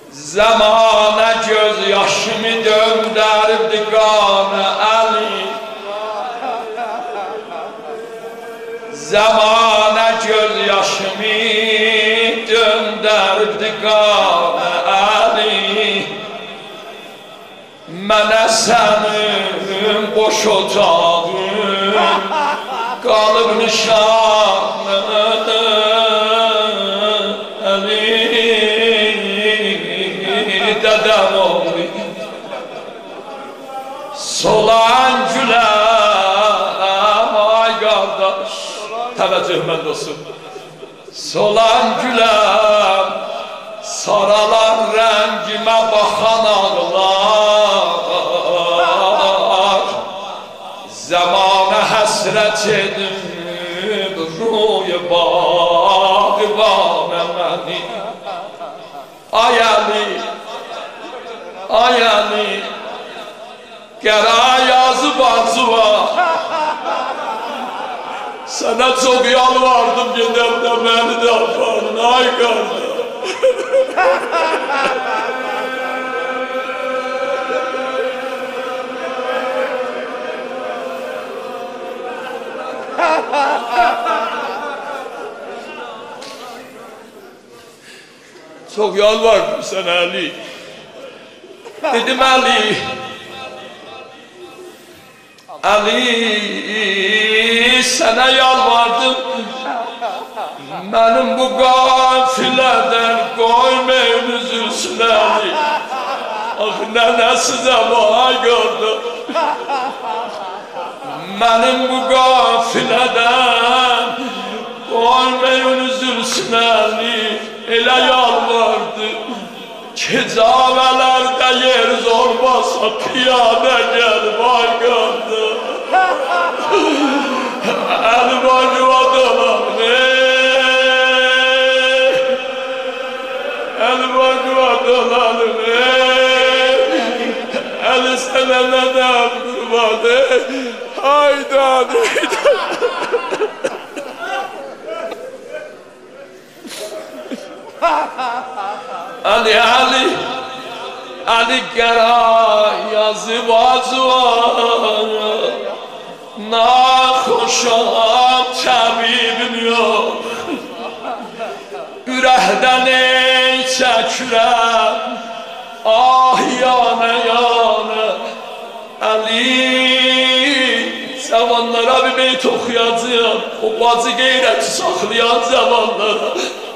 Zamana göz yaşımı döndürdü kanı Ali. Zamana göz yaşımı döndürdü kanı Ali. Mənə sənin boş otağın qalıb nişanını Ali dədəm oğlu solan güləm ay qardaş təvəccüh mən dostum solan güləm saralan rəngimə baxan ağlar zamana həsrət edib ruyu bağıbana məni ay Ali ay Ali gəra yazı bazı var sənə çox yalvardım gedəndə məni də aparın ay qardaş çok yalvardım sana Ali. Dedim Ali, Ali sana yalvardım. Benim bu gafileden koymayın üzülsün Ali. Ah nenesi zaman gördüm. Benim bu gafileden koymayın üzülsün Ali. Elə yalvardı Kecavələrdə yer zorbasa piyada gəlib ay qardı Əlim acıva dolan Əlim acıva dolanım Əli sənə nədəm qurbadı Haydan Ali Ali Ali gəra yazıb acıvara Naxoşam təbibim yox Ürəkdən ey çəkirəm Ah yana yana Ali Zamanlara bir beyt oxuyacaq O bacı qeyrəti saxlayan zamanlara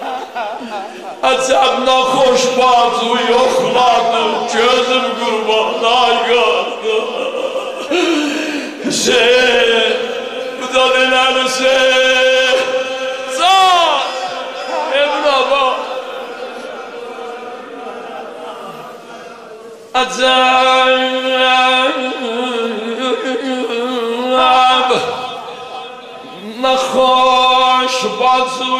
Acab naxoş bazı yoxladı Gözüm qurbanlar qaldı Hüseyin Bu da denən Hüseyin Can Evlaba Acab Naxoş bazı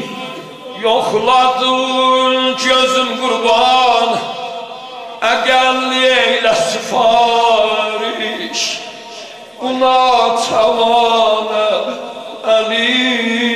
yoxladın gözüm qurban Əqəlli eylə sifariş Buna tavanə Ali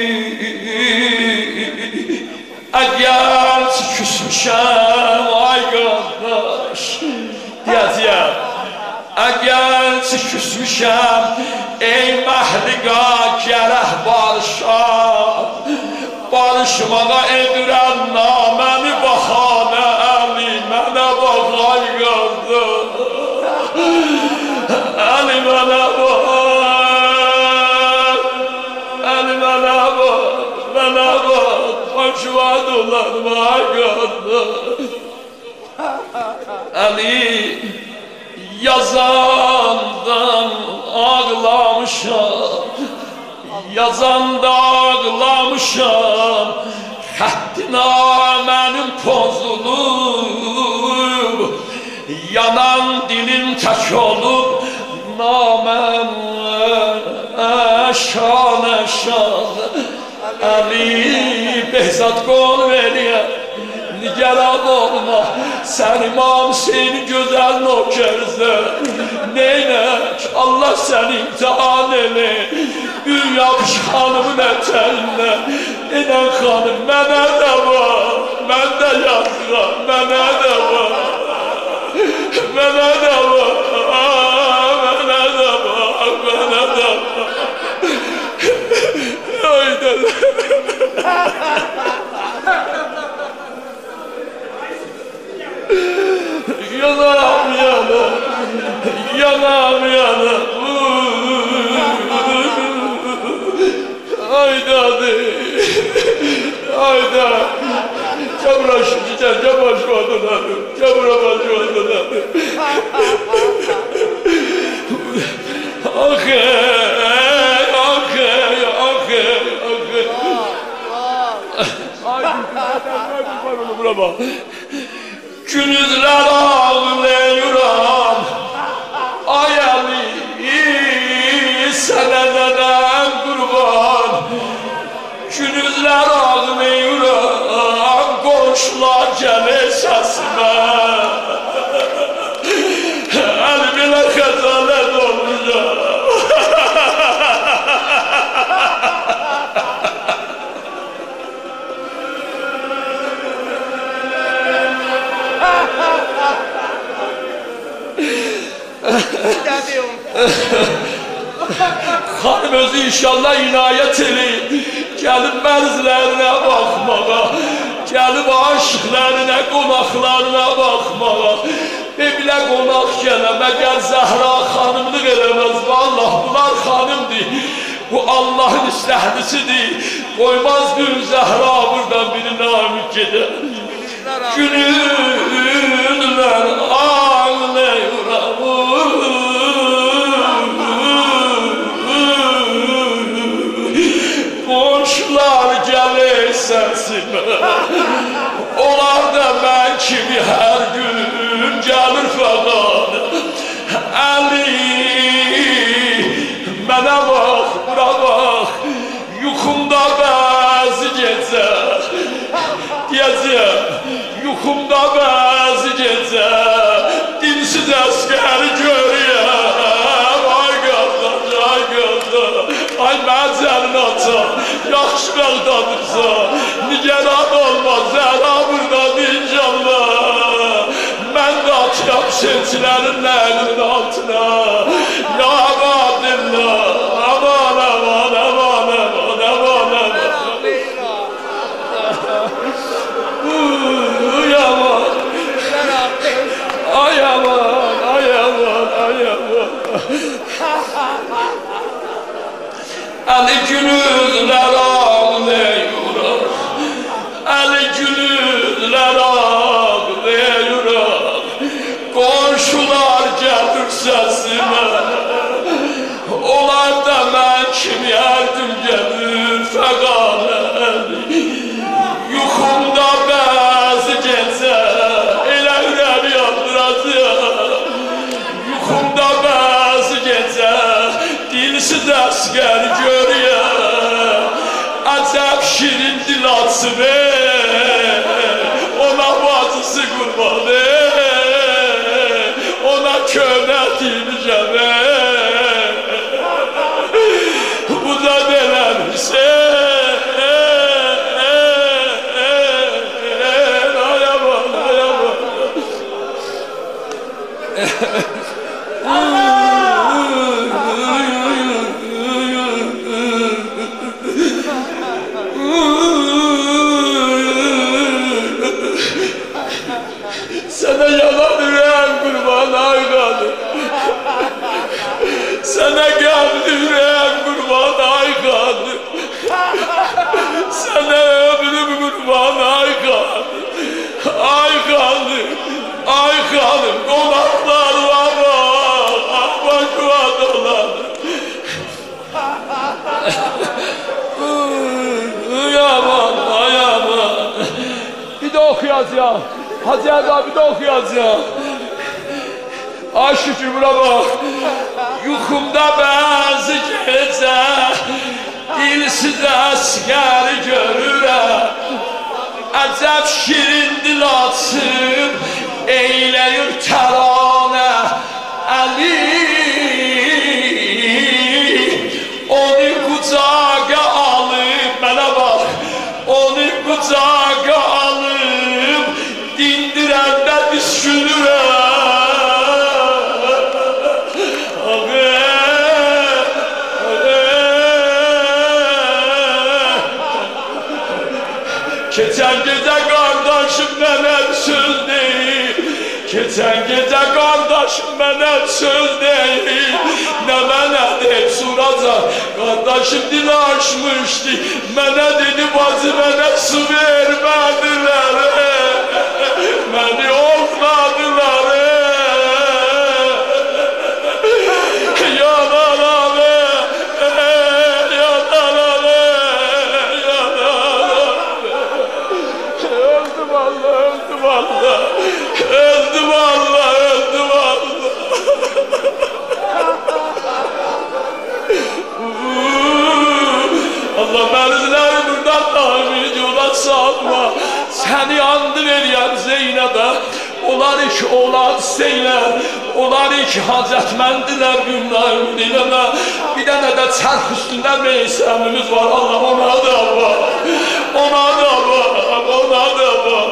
Əgər küsmüşəm ay qardaş Deyəcəyəm Əgər küsmüşəm ey məhliqa gərək barışam Barışmağa edirəm naməni baxanə Ali mənə bax ay qardaş Ali mənə bax Ali mənə bax mənə bax Başvad olarım ay qardaş Ali yazandan ağlamışam Yazanda ağlamışam Xəttina mənim pozulub Yanan dilim tək olub Naməm şanə şan Ali Behzad qol veriyəm Nigaran olma Sen İmam Hüseyin'i güzel nökersen Neynək Allah seni imtihan ele Ün yapış hanımın eteline İnan hanım mənə də var Mən də yazıram mənə də yanam yanam. Haydadı. Hayda. Çabra şişeceğim, çabra şu adılar. Çabra şu adılar. Günüzler ağlayıram, ay Ali, seneden kurban. Günüzler ağlayıram, komşular gelir sesime. Elbine kazalet olacağım. Hanım özü inşallah inayet eli, gelip mərzlərine bakmağa, gelip aşıklarına, konaklarına bakmağa. Bilə qonak gələm, əgər Zəhra xanımlıq eləməz, vallahi bunlar xanımdır. Bu Allah'ın istəhlisidir. Qoymaz gün Zəhra buradan biri namik gedər. Günülər ağlayıram. Qonşular gəlir səsimə. Onlar da mən kimi hər gün gəlir fəqan. Ali, mənə bax, bura bax. Yuxumda bəzi gecə deyəcəm, yuxumda bəzi gecə dinsiz əskəri görürəm. Ay qardaş, ay qardaş, ay məzərin açam, yaxşı bəxtadırsa, nigeran olmaz, Zəhra buradadır inşallah. Mən də atıyam şemsilərin əlinin altına. Ya Abadillah, aman aman aman aman aman aman. Ay aman, ay aman, ay aman, ay aman. Ali günüzlər ağlayıram, Ali günüzlər ağlayıram. Qonşular gəlir səsimə, onlar da mən kimi hər gün gəlir fəqanət. Yuxumda bəzi gecə elə ürəmi yandıracaq. Yuxumda bəzi gecə dilsiz əskər görüyəm. Əcəb şirin dil açıb, ona bacısı qurban, ona köhnə deyəcəm. Bu da beləmişsə. Sana yalan yüreğim kurban ay kadın. Sana geldi yüreğim kurban ay kadın. Sana ömrüm kurban ay kadın. Ay kadın, ay kadın, konaklar var bak vadolar. Yaman, yaman. Bir de okuyacağım. Hacı abi de okuyacağım. Ay şükür buna bak. Yuxumda bəzi gecə dilsiz əskər görürəm. Əcəb şirin dil açıb eyləyir təranə. Ali, onu qucağa alıb, mənə bax, onu qucağa alıb dindirəndə düşülürəm. Keçən gecə qardaşım mənə söz deyib, Geçen gece kardeşim bana söz değil, ne bana deyip soracak. Kardeşim dil açmıştı, bana dedi bacı bana su vermediler, beni okladılar. Öldüm Allah, öldüm Allah. Allah mərziləri buradan daimi yola salma. Səni andı veriyən Zeynəbə, onlar iki oğlan Zeynəb, onlar iki hacətməndilər günlər diləmə. Bir dənə də çərx üstündə meysemimiz var, Allah ona da var, ona da var, ona da var.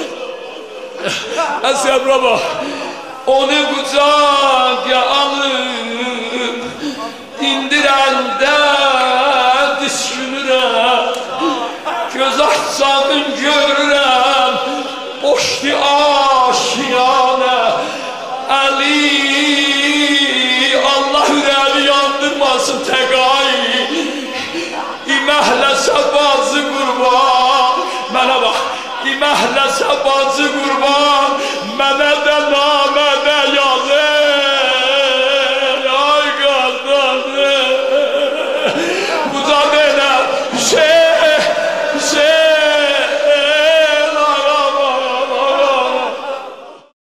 Əsəbrə bax, onu qucağa alıb, indirəndə diskünürəm, göz açsağın görürəm, boşdu aşiyanə, Əli, Allah ürəli yandırmasın təqayı, İməhləsə bazı qurban, mənə bax, İməhləsə bazı qurban, mənə